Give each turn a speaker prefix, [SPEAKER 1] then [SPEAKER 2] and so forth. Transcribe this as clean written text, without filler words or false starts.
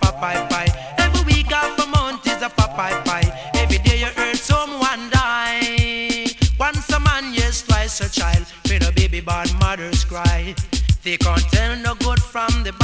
[SPEAKER 1] pie pie. Every week half a month is a pie pie. Every day you heard someone die. Once a man, yes, twice a child. When a baby born, mothers cry. They can't tell no good from the bad.